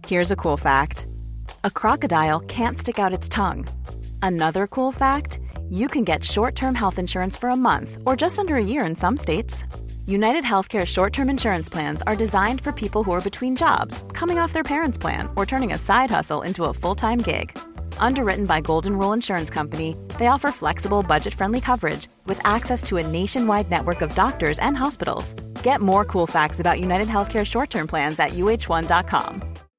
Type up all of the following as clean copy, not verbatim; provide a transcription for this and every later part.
Here's a cool fact. A crocodile can't stick out its tongue. Another cool fact, you can get short-term health insurance for a month or just under a year in some states. United Healthcare short-term insurance plans are designed for people who are between jobs, coming off their parents' plan, or turning a side hustle into a full-time gig. Underwritten by Golden Rule Insurance Company, they offer flexible, budget-friendly coverage with access to a nationwide network of doctors and hospitals. Get more cool facts about United Healthcare short-term plans at uh1.com.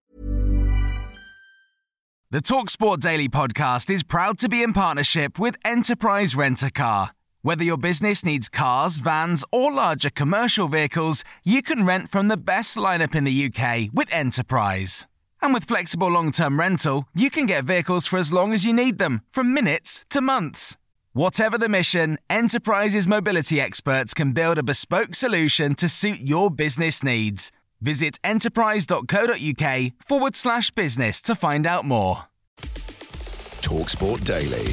The TalkSport Daily podcast is proud to be in partnership with Enterprise Rent-A-Car. Whether your business needs cars, vans, or larger commercial vehicles, you can rent from the best lineup in the UK with Enterprise. And with flexible long-term rental, you can get vehicles for as long as you need them, from minutes to months. Whatever the mission, Enterprise's mobility experts can build a bespoke solution to suit your business needs. Visit enterprise.co.uk/business to find out more. TalkSport Daily.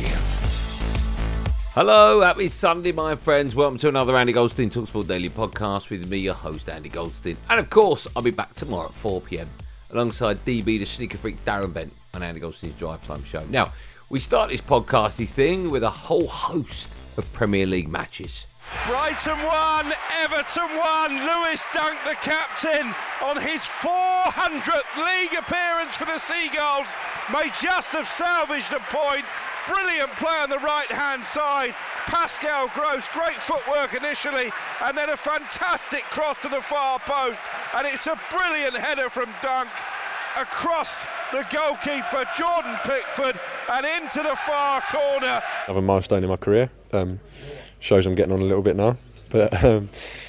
Hello, happy Sunday, my friends. Welcome to another Andy Goldstein TalkSport Daily podcast with me, your host, Andy Goldstein. And of course, I'll be back tomorrow at 4 p.m. alongside DB, the sneaker freak, Darren Bent on Andy Goldstein's Drive Time show. Now, we start this podcasty thing with a whole host of Premier League matches. Brighton won, Everton won. Lewis Dunk, the captain, on his 400th league appearance for the Seagulls, may just have salvaged a point. Brilliant play on the right-hand side. Pascal Gross, great footwork initially, and then a fantastic cross to the far post. And it's a brilliant header from Dunk across the goalkeeper, Jordan Pickford, and into the far corner. Another milestone in my career. Shows I'm getting on a little bit now. But I'm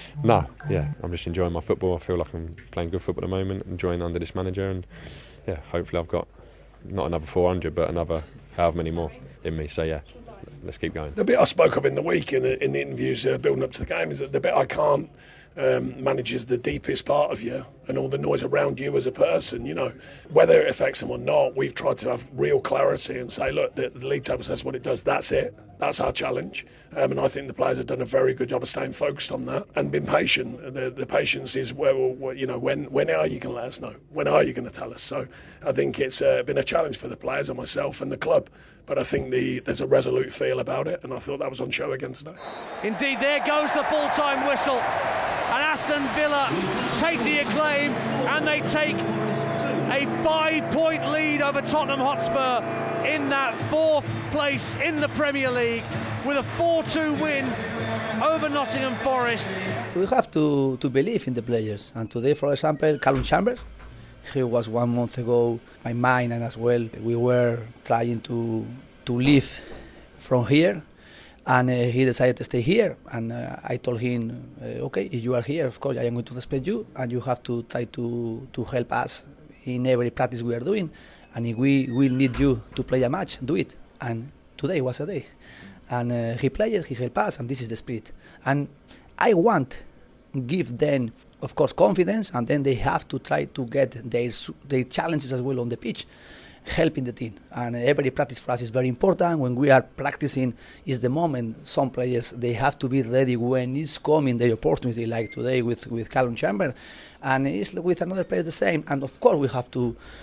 just enjoying my football. I feel like I'm playing good football at the moment, enjoying under this manager, and hopefully I've got not another 400, but another however many more in me. So let's keep going. The bit I spoke of in the week in the interviews building up to the game is that the bit I can't manage is the deepest part of you and all the noise around you as a person. You know, whether it affects them or not, we've tried to have real clarity and say, look, the league table says what it does. That's it. That's our challenge. And I think the players have done a very good job of staying focused on that and been patient. The patience is when are you going to let us know? When are you going to tell us? So I think it's been a challenge for the players and myself and the club. But I think there's a resolute feel about it, and I thought that was on show again today. Indeed, there goes the full-time whistle. And Aston Villa take the acclaim, and they take a 5-point lead over Tottenham Hotspur in that 4th place in the Premier League with a 4-2 win over Nottingham Forest. We have to believe in the players. And today, for example, Callum Chambers, he was 1 month ago, my mind, and as well, we were trying to leave from here. And he decided to stay here, and I told him, okay, if you are here, of course, I am going to respect you, and you have to try to help us in every practice we are doing. And if we will need you to play a match, do it. And today was a day. And he played, he helped us, and this is the spirit. And I want to give them, of course, confidence, and then they have to try to get their challenges as well on the pitch, helping the team. And every practice for us is very important. When we are practicing is the moment. Some players, they have to be ready when it's coming their opportunity, like today with Callum Chambers, and it's with another player the same. And of course we have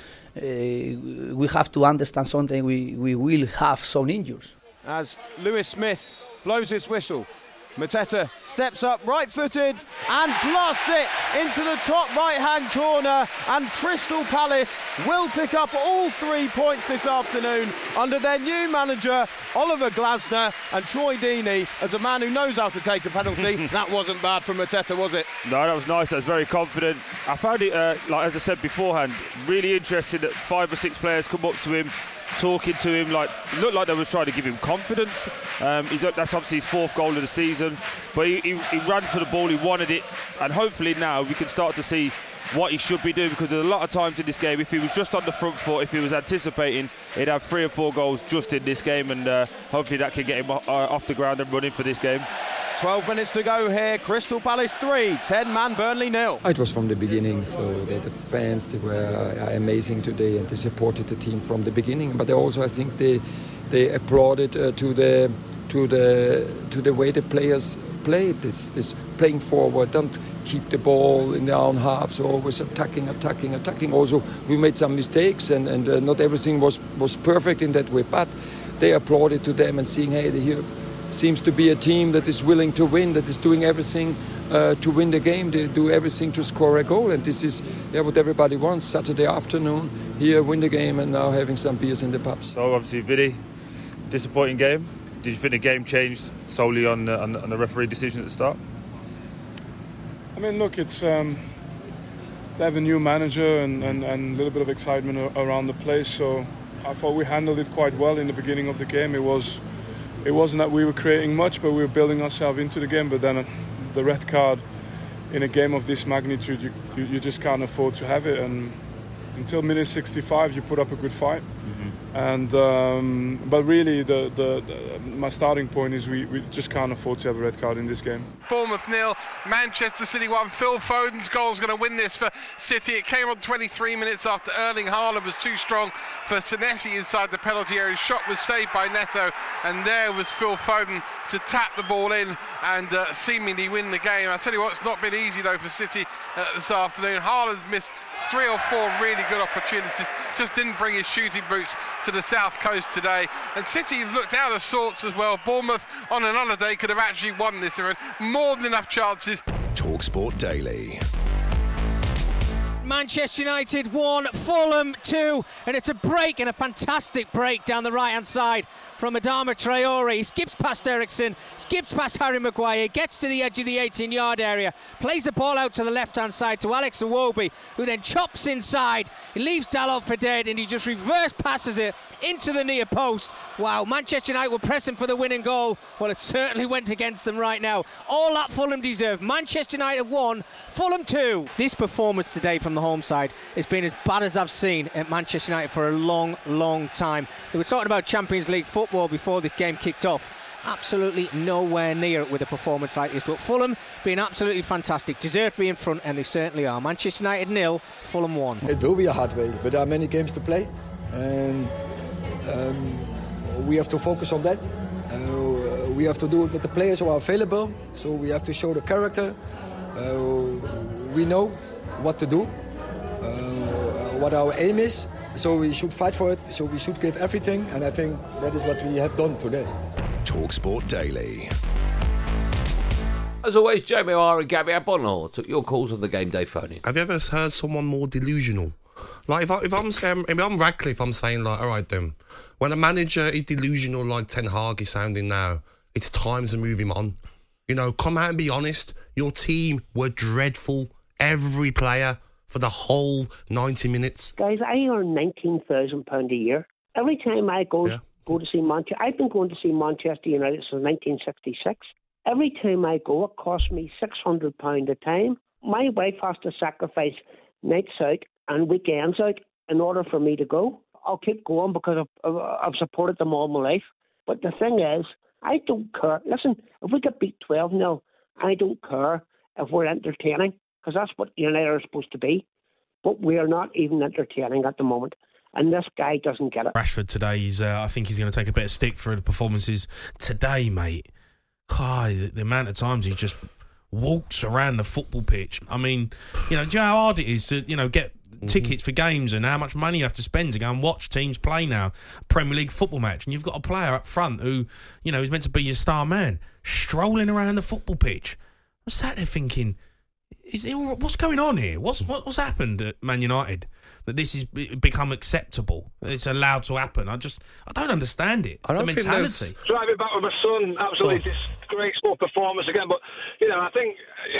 to understand something. We will have some injuries. As Lewis Smith blows his whistle, Mateta steps up right-footed and blasts it into the top right-hand corner, and Crystal Palace will pick up all 3 points this afternoon under their new manager Oliver Glasner and Troy Deeney, as a man who knows how to take a penalty. That wasn't bad from Mateta, was it? No, that was nice. That was very confident. I found it, like as I said beforehand, really interesting that 5 or 6 players come up to him, talking to him, like looked like they was trying to give him confidence. That's obviously his 4th goal of the season, but he ran for the ball, he wanted it, and hopefully now we can start to see what he should be doing, because there's a lot of times in this game, if he was just on the front foot, if he was anticipating, he'd have 3 or 4 goals just in this game, and hopefully that can get him off the ground and running for this game. 12 minutes to go here. Crystal Palace 3, 10-man Burnley 0. It was from the beginning, so the fans, they were amazing today, and they supported the team from the beginning. But they also, I think, they applauded to the way the players play. This playing forward, don't keep the ball in their own half, so always attacking. Also, we made some mistakes, and not everything was perfect in that way, but they applauded to them and seeing, hey, here seems to be a team that is willing to win, that is doing everything to win the game. They do everything to score a goal, and this is what everybody wants. Saturday afternoon, here, win the game, and now having some beers in the pubs. So obviously, Vidi, disappointing game. Did you think the game changed solely on the referee decision at the start? I mean, look, it's they have a new manager and a little bit of excitement around the place, so I thought we handled it quite well in the beginning of the game. It wasn't that we were creating much, but we were building ourselves into the game. But then the red card in a game of this magnitude, you just can't afford to have it. And until minute 65, you put up a good fight. And but really, my starting point is we just can't afford to have a red card in this game. Bournemouth 0, Manchester City 1. Phil Foden's goal is going to win this for City. It came on 23 minutes after Erling Haaland was too strong for Senesi inside the penalty area. His shot was saved by Neto, and there was Phil Foden to tap the ball in and seemingly win the game. I tell you what, it's not been easy though for City this afternoon. Haaland's missed 3 or 4 really good opportunities, just didn't bring his shooting boots to the south coast today, and City looked out of sorts as well. Bournemouth on another day could have actually won this. There were more than enough chances. TalkSport Daily. Manchester United 1, Fulham 2, and it's a break, and a fantastic break down the right hand side from Adama Traore. He skips past Eriksen, skips past Harry Maguire, gets to the edge of the 18-yard area, plays the ball out to the left-hand side to Alex Iwobi, who then chops inside. He leaves Dalot for dead, and he just reverse passes it into the near post. Wow, Manchester United were pressing for the winning goal. Well, it certainly went against them right now. All that Fulham deserved. Manchester United 1, Fulham 2. This performance today from the home side has been as bad as I've seen at Manchester United for a long, long time. They were talking about Champions League football before the game kicked off. Absolutely nowhere near it with a performance like this, but Fulham being absolutely fantastic, deserve to be in front, and they certainly are. Manchester United 0, Fulham 1. It will be a hard way, but there are many games to play, and we have to focus on that. We have to do it with the players who are available, so we have to show the character. We know what to do, what our aim is, so we should fight for it, so we should give everything, and I think that is what we have done today. TalkSport Daily. As always, Jamie O'Hara and Gabby Abonor took your calls on the game day phone-in. Have you ever heard someone more delusional? Like, if I'm Radcliffe, I'm saying, like, all right then, when a manager is delusional like Ten Hag is sounding now, it's time to move him on. You know, come out and be honest. Your team were dreadful, every player, for the whole 90 minutes. Guys, I earn £19,000 a year. Every time I go to see Manchester, I've been going to see Manchester United since 1966. Every time I go, it costs me £600 a time. My wife has to sacrifice nights out and weekends out in order for me to go. I'll keep going because I've supported them all my life. But the thing is, I don't care. Listen, if we get beat 12-0, I don't care if we're entertaining, because that's what United are supposed to be. But we are not even entertaining at the moment. And this guy doesn't get it. Rashford today, I think he's going to take a bit of stick for the performances today, mate. God, the amount of times he just walks around the football pitch. I mean, do you know how hard it is to, get tickets for games and how much money you have to spend to go and watch teams play now, Premier League football match, and you've got a player up front who, is meant to be your star man, strolling around the football pitch. I sat there thinking, what's going on here? What's happened at Man United that this has become acceptable? It's allowed to happen. I don't understand it. The mentality. Driving back with my son, absolutely disgraceful performance again. But I think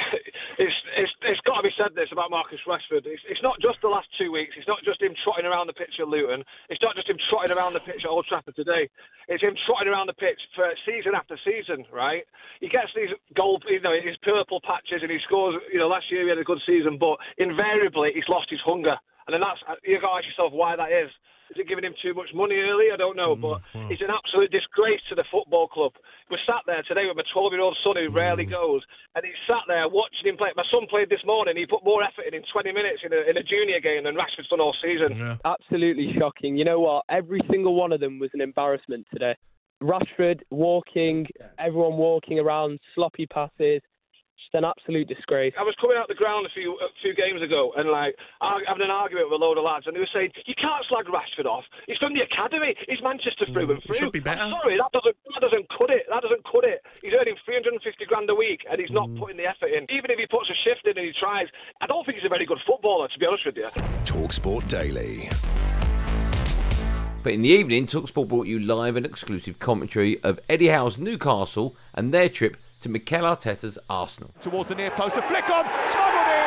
it's got to be said this about Marcus Rashford. It's not just the last 2 weeks. It's not just him trotting around the pitch at Luton. It's not just him trotting around the pitch at Old Trafford today. It's him trotting around the pitch for season after season. Right? He gets these goal, his purple patches, and he scores. Last year he had a good season, but invariably he's lost his hunger. And then you've got to ask yourself why that is. Is it giving him too much money early? I don't know, but it's an absolute disgrace to the football club. We're sat there today with my 12-year-old son who rarely goes, and he's sat there watching him play. My son played this morning. He put more effort in 20 minutes in a junior game than Rashford's done all season. Yeah. Absolutely shocking. You know what? Every single one of them was an embarrassment today. Rashford walking, everyone walking around, sloppy passes. Just an absolute disgrace. I was coming out the ground a few games ago and having an argument with a load of lads, and they were saying, you can't slag Rashford off. He's from the academy. He's Manchester through and through. Should be better. I'm sorry, that doesn't cut it. That doesn't cut it. He's earning 350 grand a week and he's not putting the effort in. Even if he puts a shift in and he tries, I don't think he's a very good footballer, to be honest with you. TalkSport Daily. But in the evening, TalkSport brought you live and exclusive commentary of Eddie Howe's Newcastle and their trip to Mikel Arteta's Arsenal. Towards the near post, a flick on, smuggled in.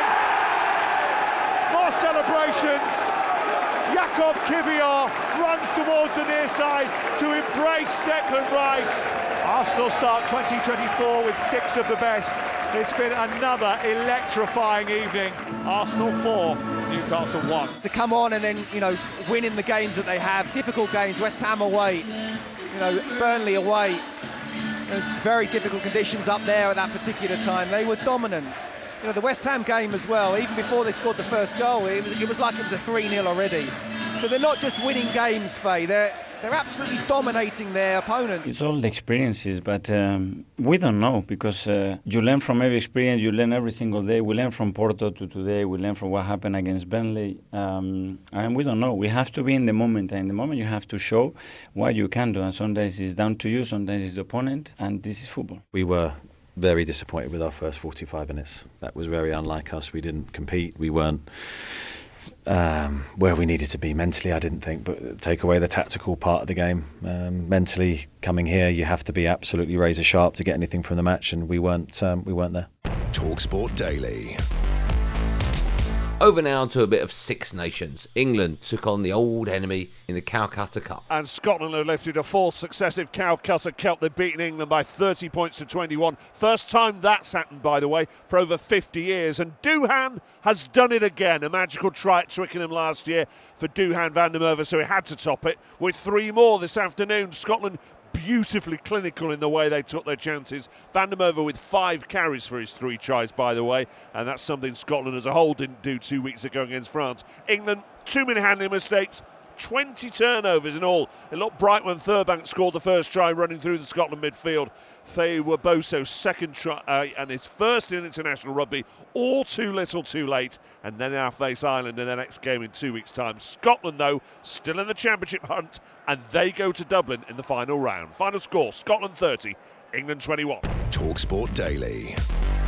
More celebrations. Jakob Kivior runs towards the near side to embrace Declan Rice. Arsenal start 2024 with 6 of the best. It's been another electrifying evening. Arsenal 4, Newcastle 1. To come on and then, winning the games that they have, difficult games, West Ham away, Burnley away. Very difficult conditions up there at that particular time. They were dominant. The West Ham game as well, even before they scored the first goal, it was like it was a 3-0 already. So they're not just winning games, Faye, they're absolutely dominating their opponents. It's all experiences, but we don't know, because you learn from every experience, you learn every single day. We learn from Porto to today, we learn from what happened against Burnley, and we don't know. We have to be in the moment, and in the moment you have to show what you can do, and sometimes it's down to you, sometimes it's the opponent, and this is football. We were very disappointed with our first 45 minutes. That was very unlike us. We didn't compete, we weren't where we needed to be mentally, I didn't think, but take away the tactical part of the game. Mentally, coming here, you have to be absolutely razor sharp to get anything from the match, and we weren't there. TalkSport Daily. Over now to a bit of Six Nations. England took on the old enemy in the Calcutta Cup. And Scotland have lifted a 4th successive Calcutta Cup. They've beaten England by 30 points to 21. First time that's happened, by the way, for over 50 years. And Duhan has done it again. A magical try at Twickenham last year for Duhan van der Merwe, so he had to top it with 3 more this afternoon. Scotland beautifully clinical in the way they took their chances. Van der Merwe with 5 carries for his 3 tries, by the way, and that's something Scotland as a whole didn't do 2 weeks ago against France. England, too many handling mistakes, 20 turnovers in all. It looked bright when Thurbank scored the first try running through the Scotland midfield. Faye Waboso's second try and his first in international rugby, all too little too late, and then now face Ireland in their next game in 2 weeks' time. Scotland, though, still in the championship hunt, and they go to Dublin in the final round. Final score, Scotland 30, England 21. TalkSport Daily.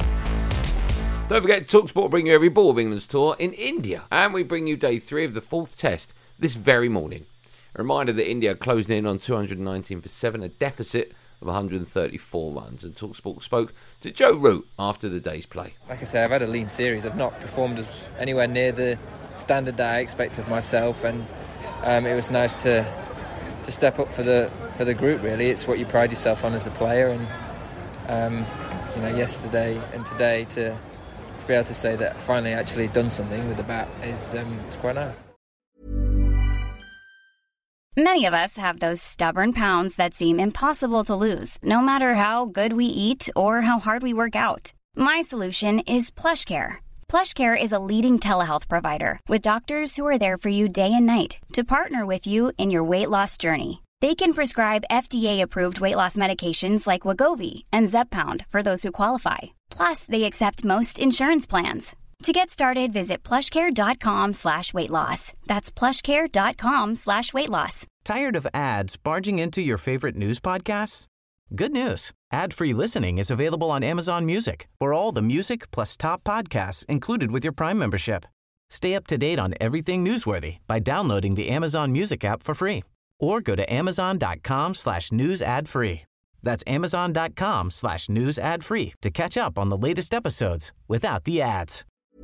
Don't forget, TalkSport bring you every ball of England's tour in India, and we bring you day 3 of the 4th test this very morning. A reminder that India closed in on 219 for 7, a deficit of 134 runs, and TalkSport spoke to Joe Root after the day's play. Like I say, I've had a lean series. I've not performed anywhere near the standard that I expect of myself, and it was nice to step up for the group. Really, it's what you pride yourself on as a player, and yesterday and today to be able to say that I finally actually done something with the bat is quite nice. Many of us have those stubborn pounds that seem impossible to lose, no matter how good we eat or how hard we work out. My solution is PlushCare. PlushCare is a leading telehealth provider with doctors who are there for you day and night to partner with you in your weight loss journey. They can prescribe FDA-approved weight loss medications like Wegovy and Zepbound for those who qualify. Plus, they accept most insurance plans. To get started, visit plushcare.com/weightloss. That's plushcare.com/weightloss. Tired of ads barging into your favorite news podcasts? Good news. Ad-free listening is available on Amazon Music for all the music plus top podcasts included with your Prime membership. Stay up to date on everything newsworthy by downloading the Amazon Music app for free or go to amazon.com/news ad free. That's amazon.com/news ad free to catch up on the latest episodes without the ads.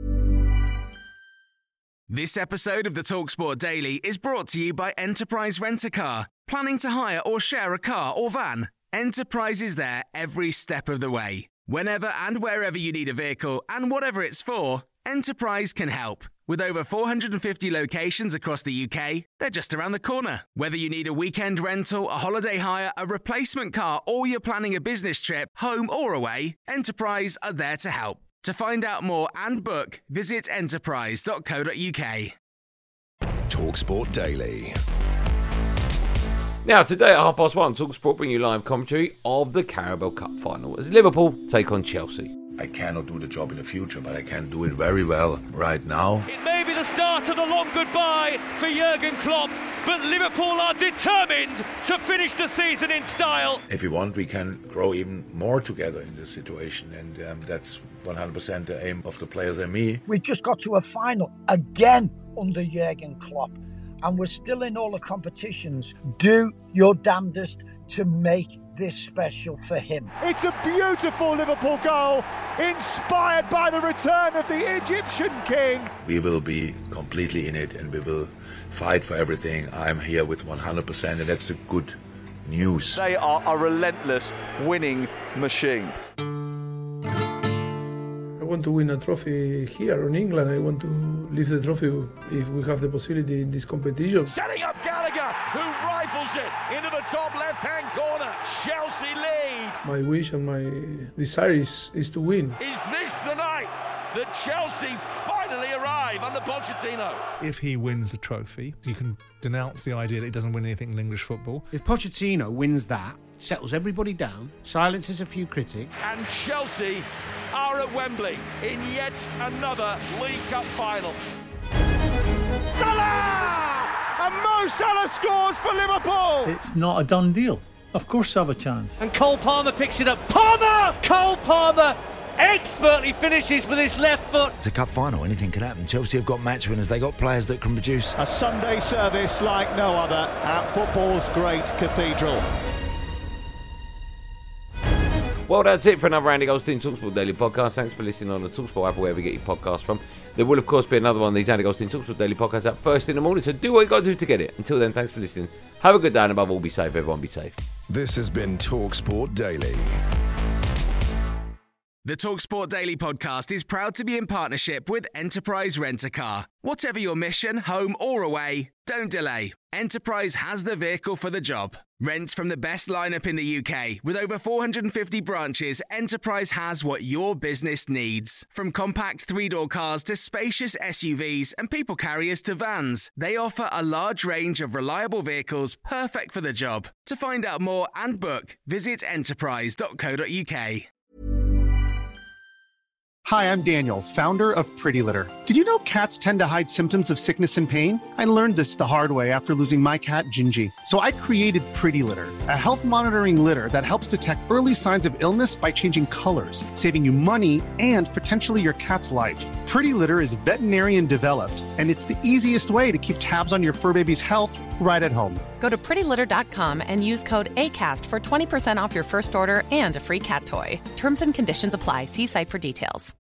This episode of the TalkSport Daily is brought to you by Enterprise Rent-A-Car. Planning to hire or share a car or van? Enterprise is there every step of the way. Whenever and wherever you need a vehicle and whatever it's for, Enterprise can help. With over 450 locations across the UK, they're just around the corner. Whether you need a weekend rental, a holiday hire, a replacement car, or you're planning a business trip, home or away, Enterprise are there to help. To find out more and book, visit enterprise.co.uk. TalkSport Daily. Now, today at 1:30, TalkSport bring you live commentary of the Carabao Cup final as Liverpool take on Chelsea. I cannot do the job in the future, but I can do it very well right now. It may be the start of the long goodbye for Jurgen Klopp, but Liverpool are determined to finish the season in style. If we want, we can grow even more together in this situation, and that's 100% the aim of the players and me. We just got to a final again under Jurgen Klopp, and we're still in all the competitions. Do your damnedest to make this special for him. It's a beautiful Liverpool goal, inspired by the return of the Egyptian king. We will be completely in it, and we will fight for everything. I'm here with 100%, and that's the good news. They are a relentless winning machine. I want to win a trophy here in England. I want to lift the trophy if we have the possibility in this competition. Setting up Gallagher, who rifles it into the top left-hand corner. Chelsea lead. My wish and my desire is to win. Is this the night that Chelsea finally arrive under Pochettino? If he wins the trophy, you can denounce the idea that he doesn't win anything in English football. If Pochettino wins that, settles everybody down, silences a few critics. And Chelsea are at Wembley in yet another League Cup final. Salah! And Mo Salah scores for Liverpool! It's not a done deal. Of course they have a chance. And Cole Palmer picks it up. Palmer! Cole Palmer expertly finishes with his left foot. It's a cup final, anything could happen. Chelsea have got match winners, they got players that can produce. A Sunday service like no other at football's great cathedral. Well, that's it for another Andy Goldstein TalkSport Daily Podcast. Thanks for listening on the TalkSport app, wherever you get your podcasts from. There will, of course, be another one of these Andy Goldstein TalkSport Daily Podcasts up first in the morning, so do what you got to do to get it. Until then, thanks for listening. Have a good day, and above all, be safe. Everyone be safe. This has been TalkSport Daily. The TalkSport Daily Podcast is proud to be in partnership with Enterprise Rent-A-Car. Whatever your mission, home or away, don't delay. Enterprise has the vehicle for the job. Rent from the best lineup in the UK. With over 450 branches, Enterprise has what your business needs. From compact three-door cars to spacious SUVs and people carriers to vans, they offer a large range of reliable vehicles perfect for the job. To find out more and book, visit enterprise.co.uk. Hi, I'm Daniel, founder of Pretty Litter. Did you know cats tend to hide symptoms of sickness and pain? I learned this the hard way after losing my cat, Gingy. So I created Pretty Litter, a health monitoring litter that helps detect early signs of illness by changing colors, saving you money and potentially your cat's life. Pretty Litter is veterinarian developed, and it's the easiest way to keep tabs on your fur baby's health right at home. Go to prettylitter.com and use code ACAST for 20% off your first order and a free cat toy. Terms and conditions apply. See site for details.